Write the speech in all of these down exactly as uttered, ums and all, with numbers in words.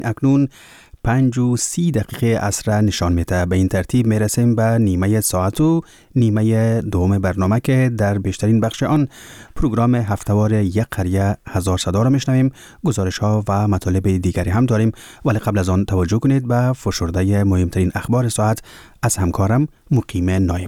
اکنون پنج و سی دقیقه عصر نشان میده. به این ترتیب میرسیم به نیمه ساعت و نیمه دوم برنامه که در بیشترین بخش آن پروگرام هفته‌وار یک قریه هزار صدا را میشنویم. گزارش ها و مطالب دیگری هم داریم، ولی قبل از آن توجه کنید به فشرده مهمترین اخبار ساعت از همکارم مقیم نایب.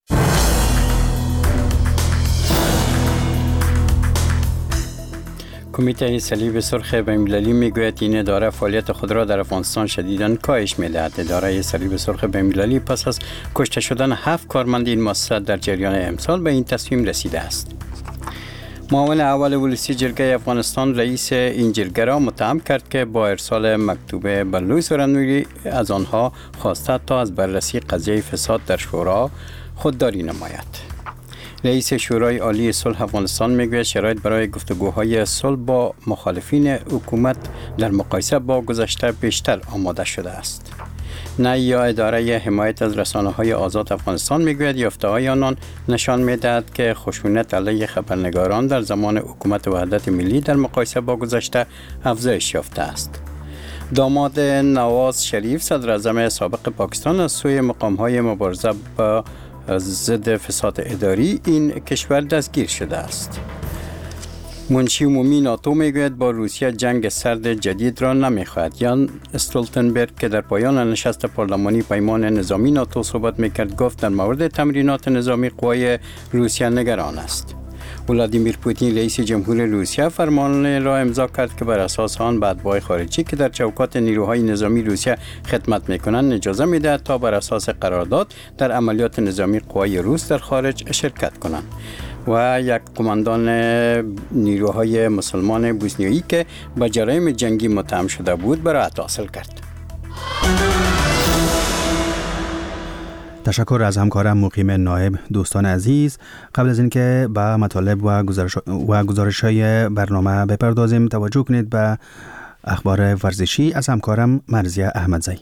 کمیته صلیب سرخ بین‌المللی میگوید این اداره فعالیت خود را در افغانستان شدیداً کاهش می‌دهد. اداره صلیب سرخ بین‌المللی پس از کشته شدن هفت کارمند این مؤسسه در جریان امسال به این تصمیم رسیده است. معاون اول ولسی جرگه افغانستان رئیس این جرگه را متهم کرد که با ارسال مکتوب به لوی سورنوری از آنها خواسته تا از بررسی قضیه فساد در شورا خودداری نماید. رئیس شورای عالی صلح افغانستان میگوید شرایط برای گفتگوهای صلح با مخالفین حکومت در مقایسه با گذشته بیشتر آماده شده است. نه یا اداره حمایت از رسانه‌های آزاد افغانستان میگوید یافته‌های آنان نشان می‌دهد که خشونت علیه خبرنگاران در زمان حکومت وحدت ملی در مقایسه با گذشته افزایش یافته است. داماد نواز شریف صدر اعظم سابق پاکستان از سوی مقام‌های مبارزه با ضد فساد اداری این کشور دستگیر شده است. منشی عمومی ناتو میگوید با روسیه جنگ سرد جدید را نمیخواهد. یان استولتنبرگ که در پایان نشست پارلمانی پیمان نظامی ناتو صحبت میکرد گفت در مورد تمرینات نظامی قوای روسیه نگران است. ولادیمیر پوتین رئیس جمهور روسیه فرمان را امضا کرد که بر اساس آن به اتباع خارجی که در چوکات نیروهای نظامی روسیه خدمت میکنند اجازه میدهد تا بر اساس قرارداد در عملیات نظامی قوای روس در خارج شرکت کنند. و یک قماندان نیروهای مسلمان بوسنیایی که به جرایم جنگی متهم شده بود برائت حاصل کرد. تشکر از همکارم مقیم نایب. دوستان عزیز، قبل از اینکه به مطالب و گزارش و گزارش‌های برنامه بپردازیم توجه کنید به اخبار ورزشی از همکارم مرزیه احمدزی.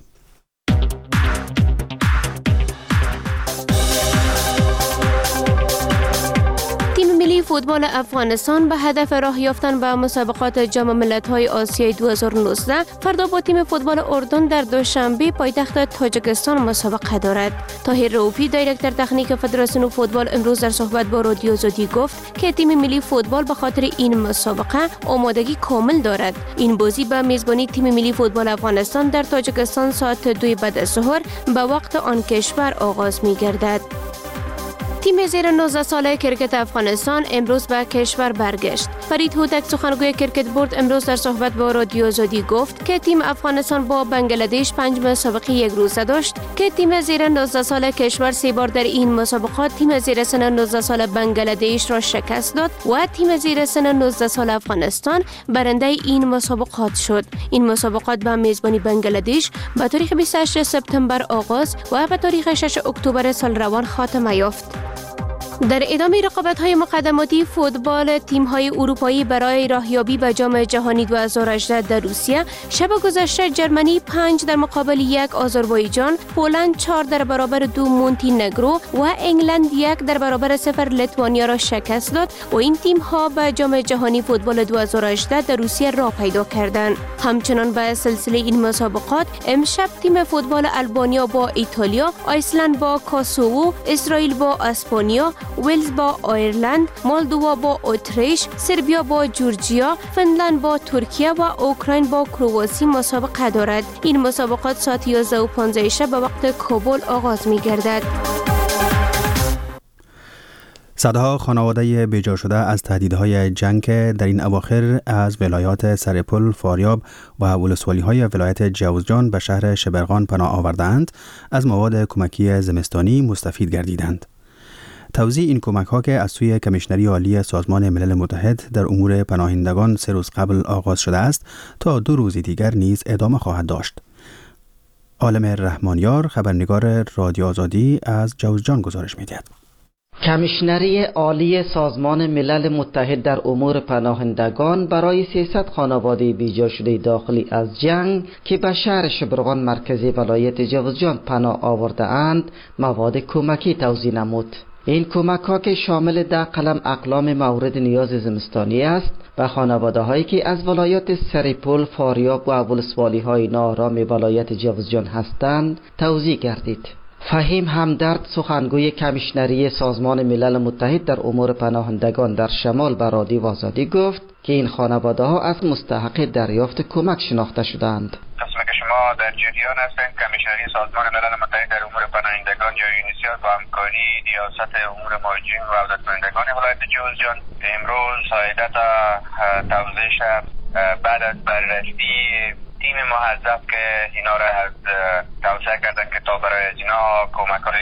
فوتبال افغانستان به هدف راه یافتن به مسابقات جام ملت‌های آسیای دو هزار و نوزده فردا با تیم فوتبال اردن در دوشنبه پایتخت تاجیکستان مسابقه دارد. طاهر رؤوفی دایرکتور تکنیک فدراسیون فوتبال امروز در صحبت با رادیو آزادی گفت که تیم ملی فوتبال به خاطر این مسابقه آمادگی کامل دارد. این بازی به میزبانی تیم ملی فوتبال افغانستان در تاجیکستان ساعت دو بعد از ظهر به وقت آن کشور آغاز می‌گردد. تیم زیر نوزده ساله کرکت افغانستان امروز به کشور برگشت. فرید هوتک سخنگوی کرکت بورد امروز در صحبت با رادیو آزادی گفت که تیم افغانستان با بنگلادش پنج مسابقه یک روزه داشت که تیم زیر نوزده ساله کشور سه بار در این مسابقات تیم زیر سن نوزده ساله بنگلادش را شکست داد و تیم زیر سن نوزده ساله افغانستان برنده این مسابقات شد. این مسابقات به میزبانی بنگلادش به تاریخ بیست و هشت سپتامبر آغاز و به تاریخ شش اکتبر سال روان خاتمه یافت. در ادامه رقابت‌های مقدماتی فوتبال تیم‌های اروپایی برای راهیابی به جام جهانی دو هزار و هجده در روسیه شب گذشته ژرمنی پنج در مقابل یک آذربایجان، پولند چهار در برابر دو مونتینگرو و انگلند یک در برابر صفر لیتوانیا را شکست داد و این تیم‌ها به جام جهانی فوتبال دو هزار و هجده در روسیه راه پیدا کردند. همچنان به سلسله این مسابقات امشب تیم فوتبال آلبانیا با ایتالیا، ایسلند با کاسوو، اسرائیل با اسپانیا، ولز با آیرلند، مولدووا با اتریش، سربیا با جورجیا، فنلند با ترکیه و اوکراین با کرواسی مسابقه دارد. این مسابقات ساعت یازده و پانزده شب به وقت کابل آغاز می گردد. صدها خانواده بیجا شده از تهدیدهای جنگ که در این اواخر از ولایات سرپل، فاریاب و ولسوالی‌های ولایت جوزجان به شهر شبرغان پناه آوردند، از مواد کمکی زمستانی مستفید گردیدند. توزیع این کمک ها که از سوی کمیشنری عالی سازمان ملل متحد در امور پناهندگان سه روز قبل آغاز شده است تا دو روز دیگر نیز ادامه خواهد داشت. عالم رحمانیار خبرنگار رادیو آزادی از جوزجان گزارش می‌دهد. کمیشنری عالی سازمان ملل متحد در امور پناهندگان برای سیصد خانواده بیجا شده داخلی از جنگ که به شهر شبرغان مرکزی ولایت جوزجان پناه آورده اند مواد کمکی توزیع نمود. این کمک ها که شامل ده قلم اقلام مورد نیاز زمستانی است و خانواده هایی که از ولایات سرپل، فاریاب و ولسوالی های ناآرام ولایت جوزجان هستند توزیع گردید. فهیم همدرد، سخنگوی کمیشنری سازمان ملل متحد در امور پناهندگان در شمال به رادیو آزادی گفت که این خانواده ها از مستحق دریافت کمک شناخته شدند. قسمی که شما در جریان هستند، کمیشنری سازمان ملل متحد در امور پناهندگان یا یونیسیار با همکاری ریاست امور مهاجرین و عودت کنندگان ولایت جوزجان امروز سایدت توزیع شد بعد از بررسی تیم محذب که اینا را از توسعه کردن که تا برای از اینا کمک های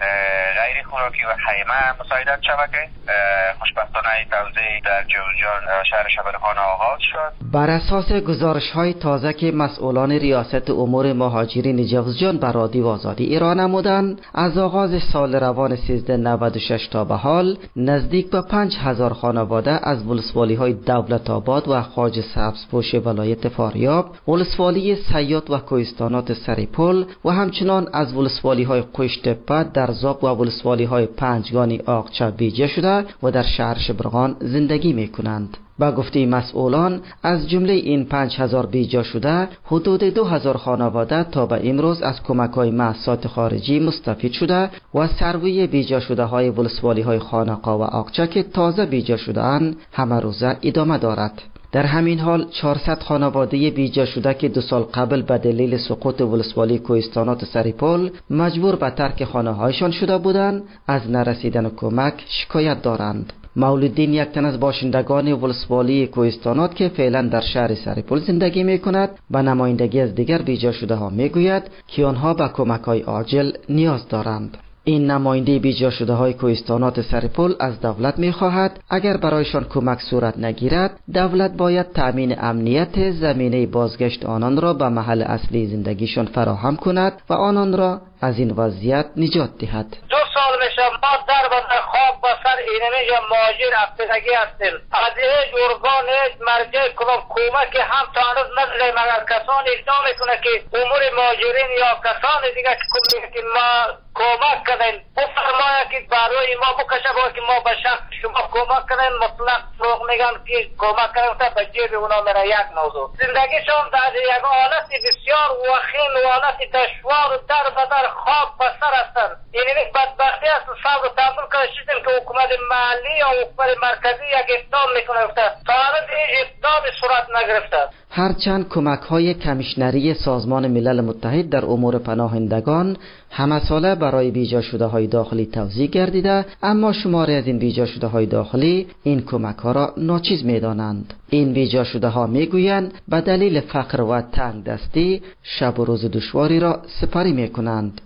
غیر خوراکی و خیمه مساعدت شود که خوشبختانه این توزیع در جوزجان شهر شبرغان آغاز شد. بر اساس گزارش های تازه که مسئولان ریاست امور مهاجرین جوزجان بر رادیو آزادی ایران نمودند، از آغاز سال روان سیزده نود و شش تا به حال نزدیک به پنج هزار خانواده از ولسوالی های دولت آباد و خواجه سبزپوش ولایت فاریاب، ولسوالی سیاد و کوهستانات سرپل و همچنان از ولسوالی های قشت‌تپه، درزاب و ولسوالی های پنجگانی آقچه بیجه شده و در شهر شبرغان زندگی می کنند. با گفته مسئولان از جمله این پنج هزار بیجا شده حدود دو هزار خانواده تا به امروز از کمک های مؤسسات خارجی مستفید شده و سروی بیجا شده های ولسوالی های خانقا و آقچه که تازه بیجا شده اند همه روزه ادامه دارد. در همین حال چهارصد خانواده بیجا شده که دو سال قبل به دلیل سقوط ولسوالی کوهستانات سرپل مجبور به ترک خانه هایشان شده بودند از نرسیدن کمک شکایت دارند. مولودین، یک تن از باشندگان ولسوالی کوهستانات که فعلا در شهر سرپل زندگی می کند، به نمایندگی از دیگر بیجا شده ها می گوید که آنها به کمک های عاجل نیاز دارند. این نماینده بیجا شده های کوهستانات سرپل از دولت می خواهد اگر برایشان کمک صورت نگیرد، دولت باید تأمین امنیت زمینه بازگشت آنان را به محل اصلی زندگیشان فراهم کند و آنان را از این وضعیت نجات دهد. دو سال میشه ما در بدر خواب با سر اینمی یا مهاجر افتادگی هستیم. از هیچ ارگان، هیچ مرجع کدام کمک هم تا هنوز نداریم. مگر کسانی اقدام میکنه که امور مهاجرین یا کسانی دیگه که ما کمک کردن بفرماید که برای ما بکشه باید که ما به شخص شما کمک کردن مطلق فروغ میگن که کمک کردن تا به جیب اونا میره. یک موضوع زندگیشون در یک حالت بسیار وخیم و حالت دشوار و در بدر خواب بسر هستند. یعنی بدبختی است و صبر و تحمل کشیدیم که حکومت محلی یا حکومت مرکزی یک اقدام میکنه تا هنوز این اقدام صورت نگرفته. هرچند کمک های کمیشنری سازمان ملل متحد در امور پناهندگان همه ساله برای بیجا شده های داخلی توزیع گردیده، اما شماری از این بیجا شده های داخلی این کمک ها را ناچیز می دانند. این بیجا شده ها می گویند به دلیل فقر و تنگ دستی شب و روز دشواری را سپری می کنند.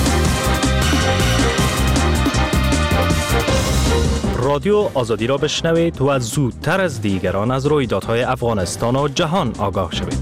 رادیو آزادی را بشنوید و زودتر از دیگران از رویدادهای افغانستان و جهان آگاه شوید.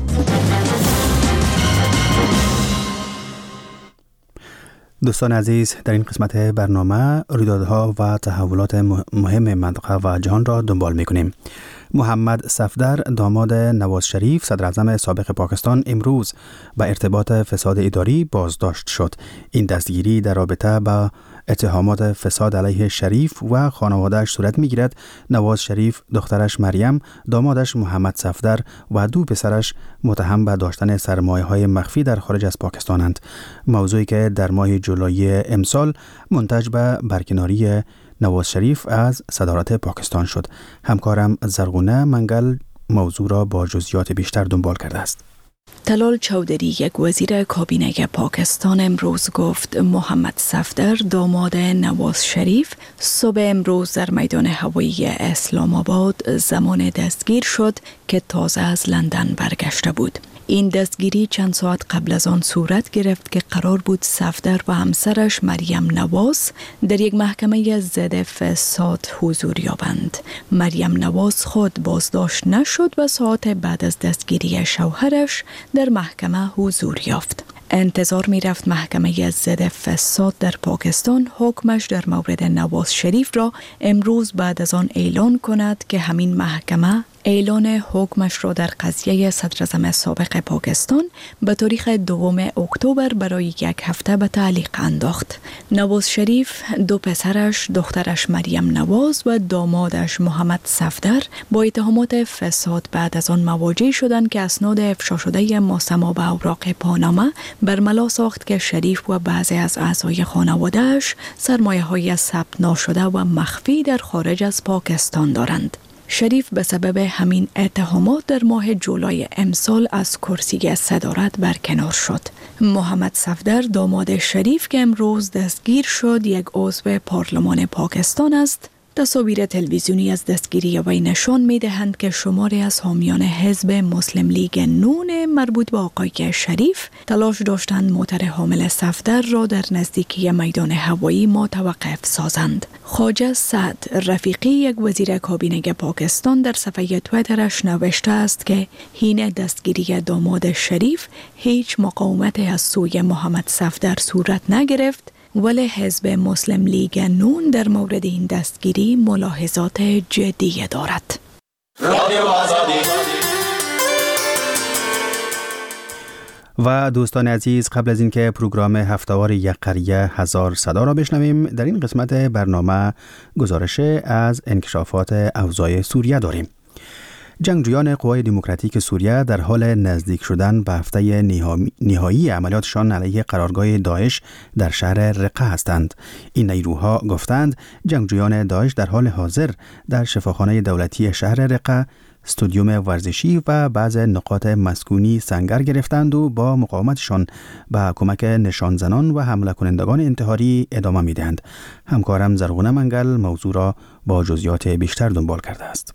دوستان عزیز، در این قسمت برنامه رویدادها و تحولات مهم منطقه و جهان را دنبال می‌کنیم. محمد صفدر، داماد نواز شریف صدر اعظم سابق پاکستان، امروز به ارتباط فساد اداری بازداشت شد. این دستگیری در رابطه با اتهامات فساد علیه شریف و خانواده‌اش صورت می‌گیرد. نواز شریف، دخترش مریم، دامادش محمد صفدر و دو پسرش متهم به داشتن سرمایه‌های مخفی در خارج از پاکستانند. موضوعی که در ماه جولای امسال منتج به برکناری نواز شریف از صدارت پاکستان شد. همکارم زرغونه منگل موضوع را با جزئیات بیشتر دنبال کرده است. طلال چودری، یک وزیر کابینه پاکستان، امروز گفت محمد صفدر، داماد نواز شریف، صبح امروز در میدان هوایی اسلام آباد زمان دستگیر شد که تازه از لندن برگشته بود. این دستگیری چند ساعت قبل از آن صورت گرفت که قرار بود صفدر و همسرش مریم نواز در یک محکمه ضد فساد حضور یابند. مریم نواز خود بازداشت نشد و ساعت بعد از دستگیری شوهرش در محکمه حضور یافت. انتظار می رفت محکمه ضد فساد در پاکستان حکمش در مورد نواز شریف را امروز بعد از آن اعلان کند که همین محکمه اعلان حکمش را در قضیه صدراعظم سابق پاکستان به تاریخ دوم اکتبر برای یک هفته به تعلیق انداخت. نواز شریف، دو پسرش، دخترش مریم نواز و دامادش محمد صفدر با اتهامات فساد بعد از آن مواجه شدند که اسناد افشا شده ماسما به اوراق پاناما برملا ساخت که شریف و بعضی از اعضای خانواده‌اش سرمایه‌های ثبت ناشده و مخفی در خارج از پاکستان دارند. شریف به سبب همین اتهامات در ماه جولای امسال از کرسی صدارت برکنار شد. محمد صفدر داماد شریف که امروز دستگیر شد یک عضو پارلمان پاکستان است. تصاویر تلویزیونی از دستگیری وی نشان می دهند که شماری از حامیان حزب مسلم لیگ نون مربوط به آقای شریف تلاش داشتند موتر حامل صفدر را در نزدیکی میدان هوایی متوقف سازند. خواجه سعد رفیقی، یک وزیر کابینه پاکستان، در صفحه تویترش نوشته است که حین دستگیری داماد شریف هیچ مقاومتی از سوی محمد صفدر صورت نگرفت، ولی حزب مسلم لیگ نون در مورد این دستگیری ملاحظات جدی دارد. و دوستان عزیز، قبل از اینکه پروگرام هفته‌وار یک قریه هزار صدا را بشنویم، در این قسمت برنامه گزارش از انکشافات اوضاع سوریه داریم. جنگجویان قوای دموکراتیک سوریه در حال نزدیک شدن به هفته نهایی عملیاتشان علیه قرارگاه داعش در شهر رقه هستند. این نیروها گفتند جنگجویان داعش در حال حاضر در شفاخانه دولتی شهر رقه، استودیوم ورزشی و بعض نقاط مسکونی سنگر گرفتند و با مقاومتشان به کمک نشانزنان و حمله کنندگان انتحاری ادامه می‌دهند. همکارم زرغونه منگل موضوع را با جزئیات بیشتر دنبال کرده است.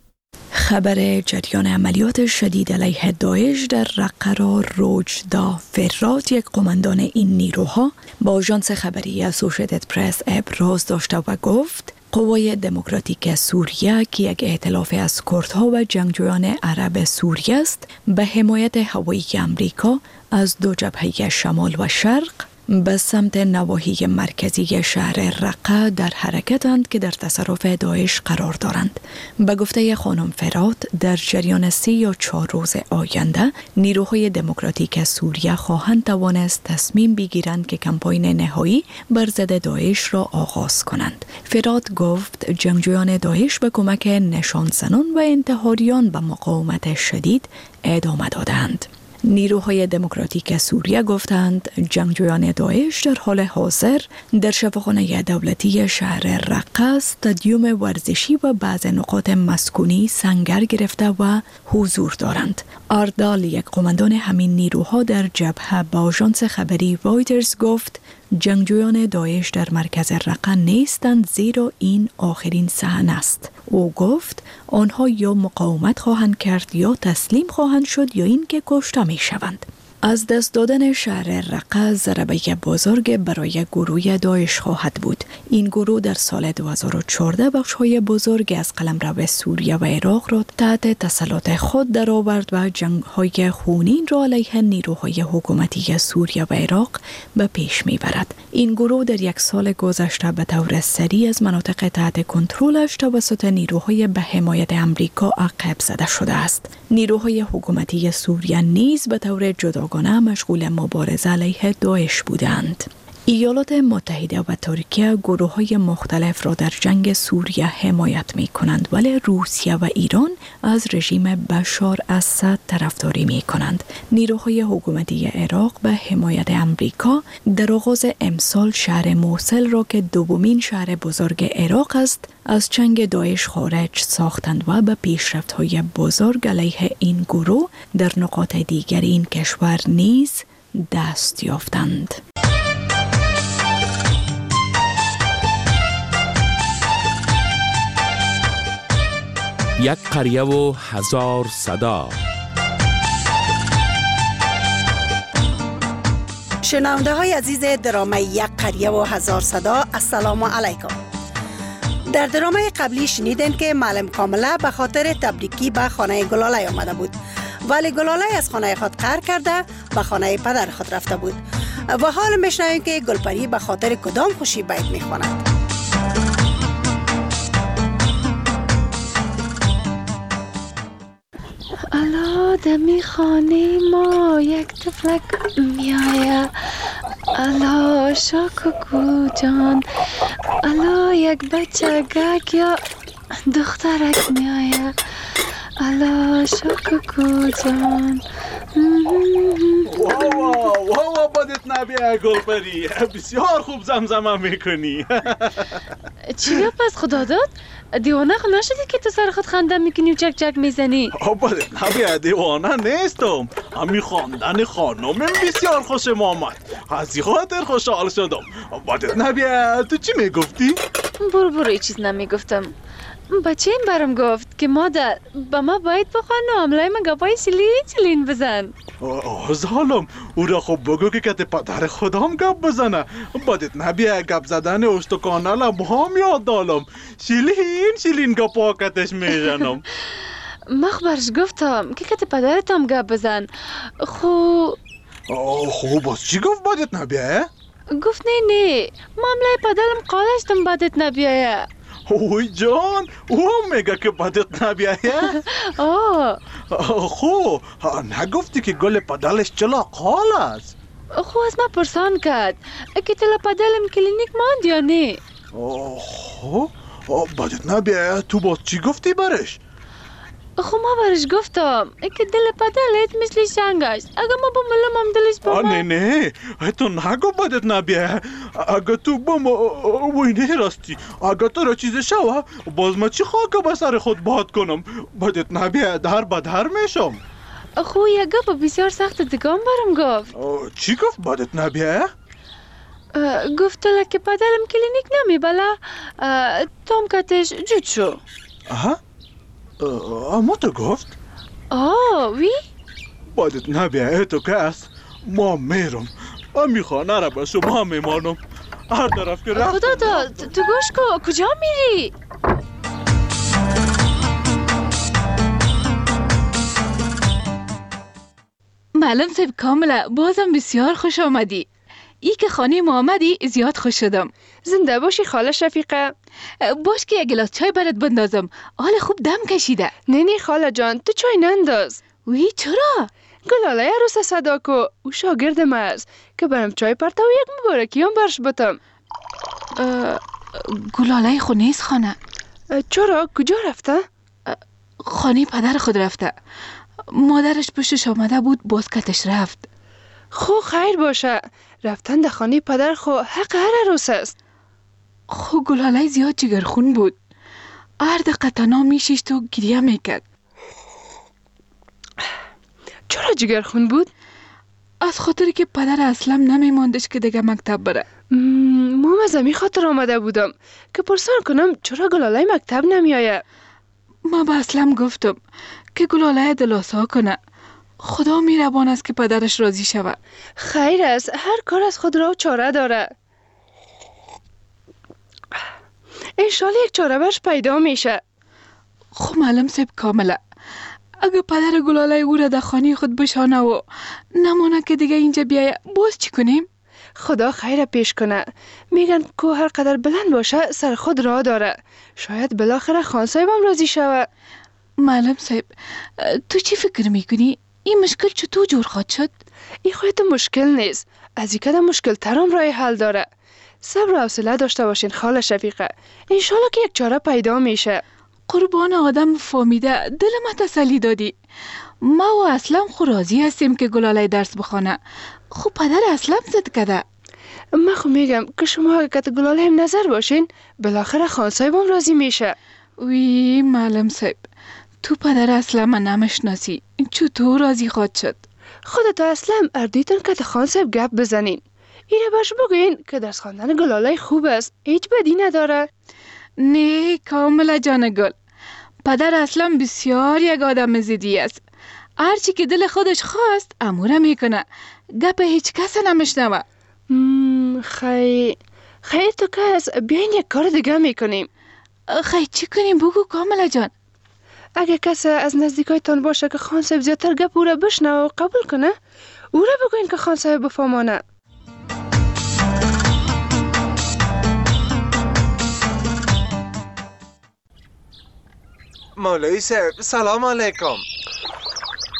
خبر جریان عملیات شدید علیه داعش در رقه را روجدا فرات، یک قماندان این نیروها، با آژانس خبری اسوشیتد پرس ابراز داشته و گفت قوای دموکراتیک سوریه که یک ائتلاف از کردها و جنگجویان عرب سوریه است، به حمایت هوایی امریکا از دو جبهه شمال و شرق به سمت نواحی مرکزی شهر رقه در حرکتند که در تصرف داعش قرار دارند. به گفته خانم فرات، در جریان سی یا چهار روز آینده نیروهای دموکراتیک سوریه خواهند توانست تصمیم بگیرند که کمپاین نهایی بر ضد داعش را آغاز کنند. فرات گفت جنگجویان داعش به کمک نشانزنان و انتحاریان به مقاومت شدید ادامه دادند. نیروهای دموکراتیک سوریه گفتند جنگجویان داعش در حال حاضر در شفاخانه دولتی شهر رقه، استادیوم ورزشی و بعض نقاط مسکونی سنگر گرفته و حضور دارند. اردال، یک قماندان همین نیروها در جبهه، با آژانس خبری رویترز گفت جنگجویان داعش در مرکز رقه نیستند، زیرا این آخرین صحنه است. او گفت آنها یا مقاومت خواهند کرد یا تسلیم خواهند شد یا اینکه کشته می شوند. از دست دادن شهر رقه ضربه بزرگ برای گروه داعش خواهد بود. این گروه در سال دو هزار و چهارده بخش‌های بزرگ از قلمرو سوریه و عراق را تحت تسلط خود درآورد و جنگ‌های خونین را علیه نیروهای حکومتی سوریه و عراق به پیش می‌برد. این گروه در یک سال گذشته به طور سریع از مناطق تحت کنترلش توسط نیروهای به حمایت امریکا عقب زده شده است. نیروهای حکومتی سوریه نیز به طور جداگانه مشغول مبارزه علیه داعش بودند. ایالات متحده و ترکیه گروه‌های مختلف را در جنگ سوریه حمایت می‌کنند، ولی روسیه و ایران از رژیم بشار اسد طرفداری می‌کنند. نیروهای حکومتی عراق به حمایت امریکا در آغاز امسال شهر موصل را که دومین شهر بزرگ عراق است از چنگ داعش خارج ساختند و به پیشرفت‌های بزرگ علیه این گروه در نقاط دیگر این کشور نیز دست یافتند. یک قریه و هزار صدا. شنونده های عزیز درامه یک قریه و هزار صدا، السلام علیکم. در درامه قبلی شنیدین که معلم کامله به خاطر تبریکی به خانه گلاله آمده بود، ولی گلاله از خانه خود قهر کرده به خانه پدر خود رفته بود و حال میشنویم که گلپری به خاطر کدام خوشی بیت میخواند. دمی خانه ما یک طفلک میایه، الا شاکوکو جان، الا یک بچه گک یا دخترک میایه، الا شاکوکو جان. واو واو بدت نبیه گلپری، بسیار خوب زمزمه میکنی. چی گپ از خدا داد؟ دیوانه خو نشدی که تو سر خود خنده میکنی و چک چک میزنی؟ بدت نبیه دیوانه نیستم، همی خواندن خانم بسیار خوشم آمد، از این خاطر خوشحال شدم. بدت نبیه تو چی میگفتی؟ برو برو ای چیز نمیگفتم. بچه این برم گفت که مادر با ما باید بخوان و عملای من گپای چلین چلین بزن. آه ظالم، او را خب بگو که کت پدر خودم گپ بزنه. بدت نبیه گپ زدن استکانه لبهام یاد دالم، شلین شلین گپا کتش میزنم. مخبرش گفتم که کت پدرتم گپ بزن. خو آه خب باز چی گفت بدت نبیه؟ گفت نه نه معاملای پدرم قالشتم بدت نبیه. اوی جان، او هم میگه که بدت نبیه؟ آه خو نگفتی که گل پدلش چلا قال است؟ خو از ما پرسان کرد که تلا پدلم کلینیک ماند یا نه. خو بدت نبیه تو باز چی گفتی برش؟ خو ما برش گفتم که دل پدلت مثل شنگ است، اگه ما بملم هم دلش با ما. نه نه تو نگو بدت نبیه، اگه تو با ما وینه راستی، اگه تو را چیز شوه باز ما چی خواهد به سر خود باد کنم؟ بدت نبیه در بدر میشم. خو یک گپ بسیار سخت دگام برم گفت. چی گفت بدت نبیه؟ گفت تو که پدرم کلینیک نمی بلا تام کتش جود شو. آها اما تو گفت؟ آه وی؟ بدت نبیه تو که است ما میرم، امی خانه را به شما میمانم، هر طرف که رفتم. خدا دا تو گوش کو کجا میری؟ معلم صاحب کاملا بازم بسیار خوش آمدی. ای که خانه ما آمدی زیاد خوش شدم. زنده باشی خاله شفیقه. باش که یک گلاس چای برات بندازم، حال خوب دم کشیده. نه نه خاله جان تو چای ننداز. وی چرا؟ گلاله عروس صدا کو او شاگرد ما است که برم چای پرتا و یک مبارکی هم برش بتم. گلاله خو نیست خانه. چرا؟ کجا رفته؟ خانه پدر خود رفته، مادرش پشتش آمده بود باز کتش رفت. خو خیر باشه، رفتن در خانه پدر خو حق هر عروس است. خو گلاله زیاد جگرخون بود، هر دقیقه تنها میشیشت و گریه میکرد. چرا جگرخون بود؟ از خاطری که پدر اصلا نمیماندش که دیگه مکتب بره. مام از امی خاطر آمده بودم که پرسان کنم چرا گلاله مکتب نمیایه. ما به اسلم گفتم که گلاله دلاسا کنه، خدا میربان است که پدرش راضی شوه. خیر است، هر کار از خود را چاره داره. انشالله یک چاره برش پیدا میشه. خب معلم صاحب کامله، اگه پدر گلاله او را در خانه خود بشانه و نمانه که دیگه اینجا بیایه باز چی کنیم؟ خدا خیر پیش کنه. میگن که هر قدر بلند باشه سر خود راه داره، شاید بالاخره خان صاحبم راضی شوه. معلم صاحب تو چی فکر میکنی؟ این مشکل چطور جور خواهد شد؟ این خواهد مشکل نیست، از این قدر مشکل ترم راه حل داره. صبر و حوصله داشته باشین خاله شفیقه، انشالله که یک چاره پیدا میشه. قربان آدم فهمیده دل ما تسلی دادی. ما و اسلم خو راضی هستیم که گلاله درس بخونه، خب پدر اسلم زد کده. من خو میگم که شما اگه کت گلاله هم نظر باشین بالاخره خان صاحبم راضی میشه. وی معلم صاحب تو پدر اسلم نمیشناسی، چطور راضی خواهد شد؟ خودت اسلم اردیتون که خان صاحب گپ بزنین، اینه باش بگوین که درس خواندن گلاله خوب است، هیچ بدی نداره. نه کاملا جان گل، پدر اسلم بسیار یک آدم زیدی است، هرچی که دل خودش خواست اموره میکنه، گپ هیچ کس نمیشنوه. خی خیر تو کس بیاین یک کار دیگه میکنیم. خی چی کنیم بگو کاملا جان. اگه کس از نزدیکایتان باشه که خان صاحب زیادتر گپ او را بشنه و قبول کنه، او را بگوین که خان صاحب بفهمانه. مولوی صاحب سلام علیکم.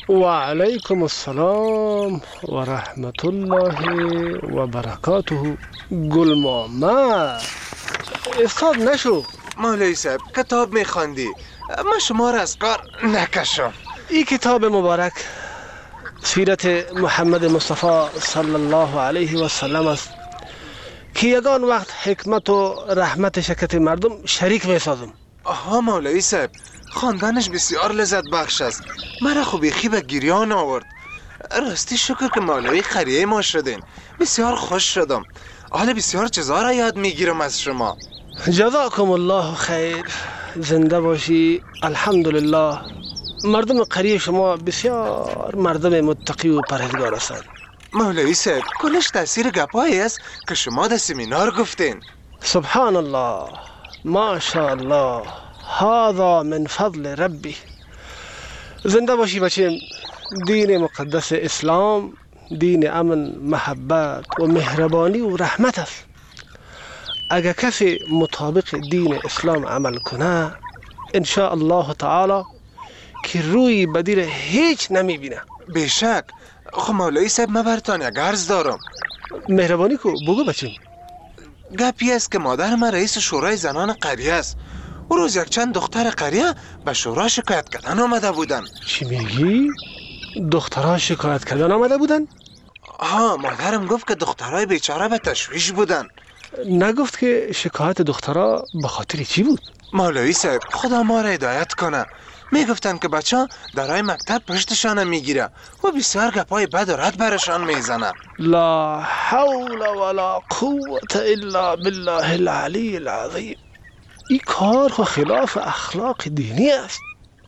و علیکم السلام و رحمت الله و برکاته. گل محمد استاد نشو. مولوی صاحب کتاب میخواندی، من شما را از کار نکشم. این کتاب مبارک سیرت محمد مصطفی صلی الله علیه و سلم است که یگان وقت حکمت و رحمت شکت مردم شریک میسازم. آها مولوی صاحب، خواندنش بسیار لذت بخش است. مرا خوبی خی به گریان آورد. راستی شکر که مولوی قریه ما شدین. بسیار خوش شدم. حالا بسیار چیزا را یاد میگیرم از شما. جزاکم الله خیر. زنده باشی. الحمدلله مردم قریه شما بسیار مردم متقی و پرهیزگار هستند. مولوی صاحب کلش تاثیر گپایی است که شما در سمینار گفتین. سبحان الله، ماشاءالله، هذا من فضل ربی. زنده باشی بچیم. دین مقدس اسلام دین امن، محبت و مهربانی و رحمت است. اگر کسی مطابق دین اسلام عمل کنه ان شاء الله تعالی که روی بدی هیچ نمیبینه. بیشک. خب مولوی صاحب من برتان یک عرض دارم. مهربانی کو بگو بچیم. گپی است که مادر من رئیس شورای زنان قریه است. او روز یک چند دختر قریه به شورا شکایت کردن آمده بودن. چی میگی؟ دخترها شکایت کردن آمده بودن؟ ها، مادرم گفت که دخترهای بیچاره به تشویش بودن. نگفت که شکایت دخترها به خاطر چی بود؟ مولوی صاحب خدا ما را هدایت کنه. میگفتن که بچه ها درای مکتب پشتشان میگیره و بسیار گپای بد و رد برشان میزنه. لا حول ولا قوت الا بالله العلی العظیم. این کار خلاف اخلاق دینی است.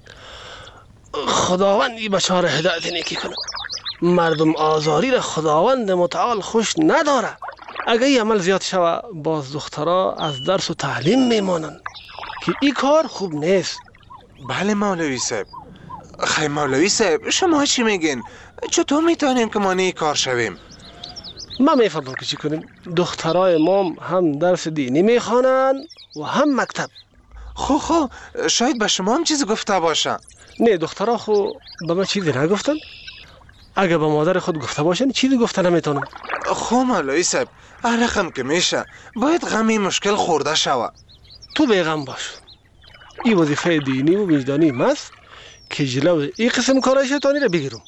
خداوند این بچه ها را هدایت نیکی کنه. مردم آزاری را خداوند متعال خوش نداره. اگه این عمل زیاد شوه باز دخترها از درس و تعلیم میمانن که این کار خوب نیست. بله مولوی صاحب. خیلی مولوی صاحب شما چی میگین؟ چطور میتونیم که مانع کار شویم؟ ما میفهمم که چی کنیم. دخترای ما هم درس دینی میخوانن و هم مکتب. خو خو شاید به شما هم چیزی گفته باشن. نه دخترها خو به من چیزی نگفتن. اگه به مادر خود گفته باشن چیزی گفته نمیتونم. خو مولوی صاحب هر رقم که میشه باید غمی مشکل خورده شوه. تو بیغم باش. این وظیفه دینی و وجدانی ماست که جلو این قسم کارهای شیطانی را بگیرم.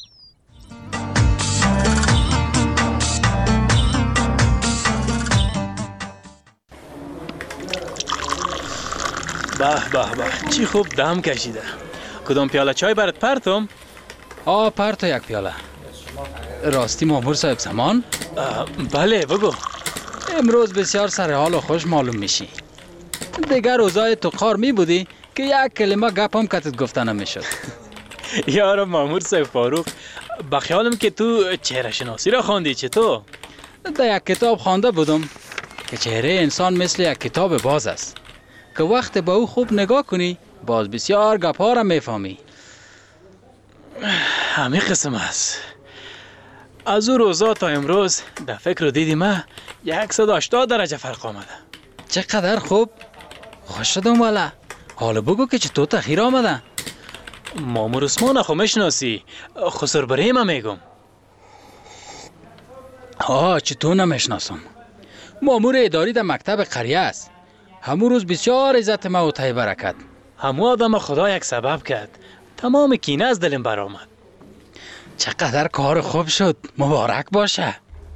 به به به چی خوب دم کشیده. کدام پیاله چای برات پرتم؟ آه پرتو یک پیاله. راستی مامور صاحب زمان؟ بله بگو. امروز بسیار سر حال و خوش معلوم میشی. دیگر روزای تو قار می بودی که یک کلمه گپ هم کتت گفته نمیشد. یارو مامور صاحب فاروق، بخیالم که تو چهره شناسی را خواندی. چطور؟ در یک کتاب خوانده بودم که چهره انسان مثل یک کتاب باز است که وقت با او خوب نگاه کنی باز بسیار گپا را میفهمی. همین قسم است. از او روزا تا امروز در فکر و دیدی من صد و هشتاد درجه فرق آمده. چقدر خوب. خوش شدم والا. حالا بگو که چطور تغییر آمده؟ مامور عثمان خو میشناسی؟ خسر بریم میگم. آه چطور نمیشناسم؟ مامور اداری در مکتب قریه است. همون روز بسیار عزت ما و تای برکت. همو آدم خدا یک سبب کرد. تمام کینه از دلم برآمد. چقدر کار خوب شد. مبارک باشه.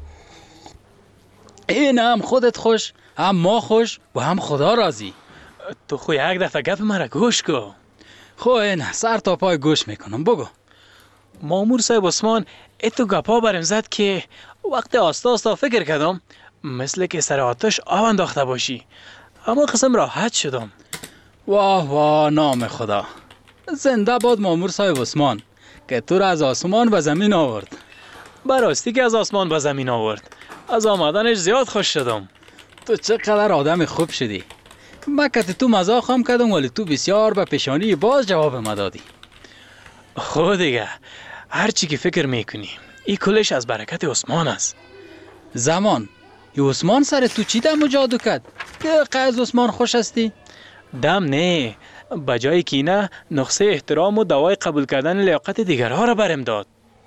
این هم خودت خوش، هم ما خوش و هم خدا راضی. تو خو یک دفعه گپ مرا گوش کن. خو این سر تا پای گوش میکنم. بگو. مامور صاحب عثمان ایتو گپا برم زد که وقت آستا آستا فکر کردم مثل که سر آتش آب انداخته باشی. اما قسم راحت شدم. واه واه نام خدا. زنده باد مامور صاحب عثمان که تو را از آسمان به زمین آورد. براستی که از آسمان به زمین آورد. از آمدنش زیاد خوش شدم. تو چقدر آدم خوب شدی. مکت تو مزاق هم کردم ولی تو بسیار به پیشانی باز جواب ما دادی. خود دیگه هر چی که فکر میکنی این کلش از برکت عثمان است. زمان ی عثمان سر تو چی دم و جادو کرد که قیز عثمان خوش هستی؟ دم نه، بجای کینه نقصه احترام و دوای قبول کردن لیاقت دیگرها را برم داد.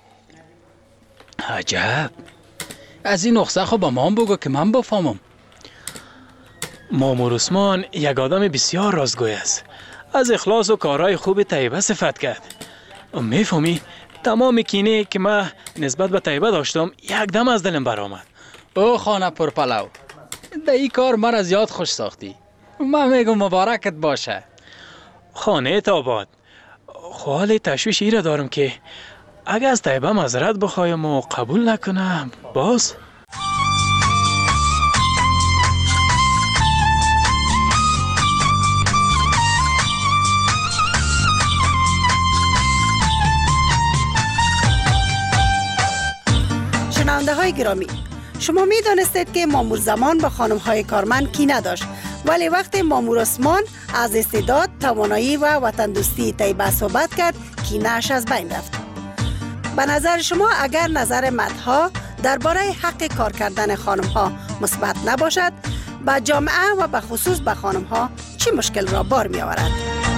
عجب. از این نقصه خب با من بگو که من بفهمم. مامور عثمان یک آدم بسیار رازگوی است. از اخلاص و کارهای خوب طیبه صفت کرد. میفهمی تمام کینه که من نسبت به طیبه داشتم یک دم از دلم برآمد. او خانه پرپلو، در این کار مرا زیاد خوش ساختی. من میگم مبارکت باشه. خانه آباد. حال تشویش ای را دارم که اگه از طیبه معذرت بخوایم و قبول نکنم باز؟ شنونده های گرامی، شما می دانستید که مامور زمان با خانم های کارمند کینه داشت، ولی وقتی مامور عثمان از استعداد، توانایی و وطن دوستی طیبه صحبت کرد، کینه‌اش از بین رفت. به نظر شما اگر نظر مدها درباره حق کار کردن خانم ها مثبت نباشد، به جامعه و به خصوص به خانم ها چه مشکل را بار می آورد؟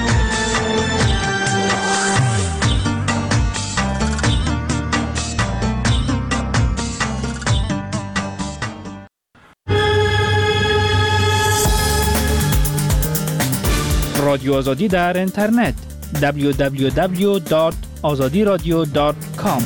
رادیو آزادی در اینترنت دبلیو دبلیو دبلیو دات آزادی رادیو دات کام.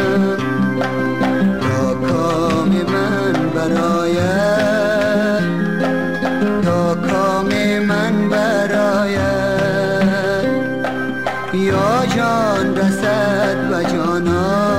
برایت جان رسد و جانان